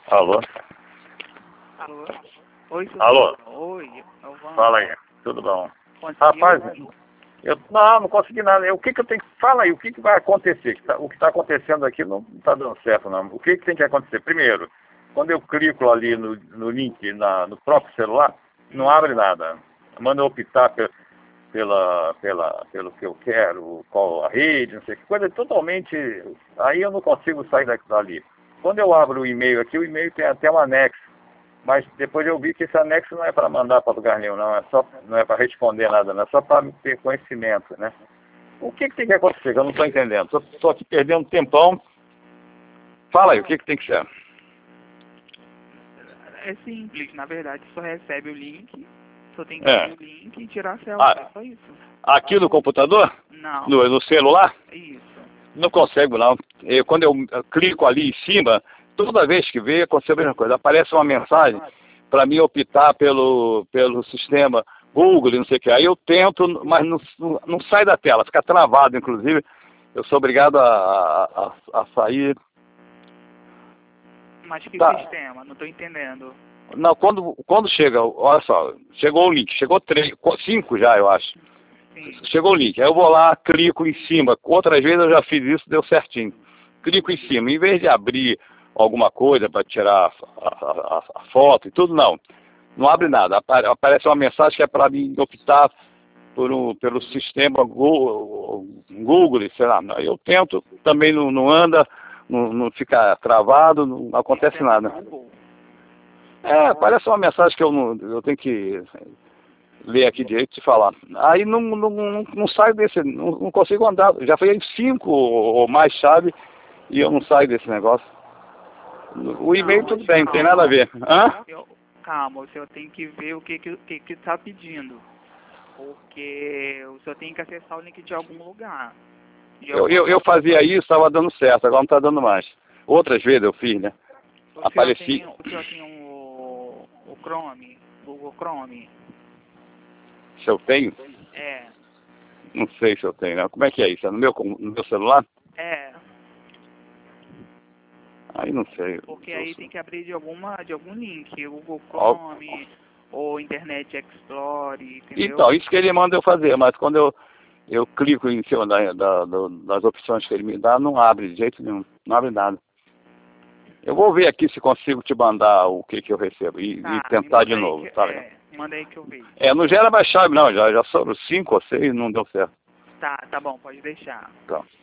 Alô? Alô? Oi, senhor. Alô? Oi, eu vou... Fala aí, tudo bom? Conseguiu? Rapaz, eu não consegui nada. O que que eu tenho que... Fala aí, o que que vai acontecer? O que está acontecendo aqui não está dando certo, não. O que que tem que acontecer? Primeiro, quando eu clico ali no link no próprio celular, não abre nada. Manda eu optar pelo que eu quero, qual a rede, não sei que coisa totalmente... Aí eu não consigo sair dali. Quando eu abro o e-mail aqui, o e-mail tem até um anexo. Mas depois eu vi que esse anexo não é para mandar para lugar nenhum, não é para responder nada, não é só para ter conhecimento, né? O que que tem que acontecer? Eu não estou entendendo. Estou aqui perdendo um tempão. Fala aí, o que que tem que ser? É simples, na verdade, só recebe o link, só tem que abrir o link e tirar a selfie, é só isso. Aqui no computador? Não. No celular? Isso. Não consigo, não. Quando eu clico ali em cima, toda vez que vê, acontece a mesma coisa. Aparece uma mensagem para mim optar pelo sistema Google, não sei o que. Aí eu tento, mas não sai da tela, fica travado, inclusive. Eu sou obrigado a sair. Mas que sistema? Não estou entendendo. Não, quando chega, olha só, chegou o link, chegou 5 já, eu acho. Sim. Chegou o link, aí eu vou lá, clico em cima. Outras vezes eu já fiz isso, deu certinho. Clico em cima, em vez de abrir alguma coisa para tirar a foto e tudo, não abre nada. Aparece uma mensagem que é para mim optar pelo sistema Google, sei lá. Eu tento, também não anda, não fica travado, não acontece nada. Aparece uma mensagem que eu tenho que ler aqui direito e falar. Aí não saio desse, não consigo andar. Já foi 5 ou mais chave e eu não saio desse negócio. O e-mail tudo bem, não tem nada a ver. Hã? Calma, o senhor tem que ver o que está pedindo. Porque o senhor tem que acessar o link de algum lugar. Eu fazia isso, estava dando certo, agora não está dando mais. Outras vezes eu fiz, né? Apareci. O senhor tem o Chrome, Google Chrome? Se eu tenho? É. Não sei se eu tenho, não. Como é que é isso? É no meu celular? É. Aí não sei. Porque aí tem que abrir de algum link, Google Chrome ou Internet Explorer, entendeu? Então, isso que ele manda eu fazer, mas quando eu clico em cima das opções que ele me dá, não abre de jeito nenhum, não abre nada. Eu vou ver aqui se consigo te mandar o que eu recebo e tentar de novo, tá legal? Manda aí que eu vejo. Não gera mais chave não, já foram 5 ou 6, não deu certo. Tá bom, pode deixar. Tá.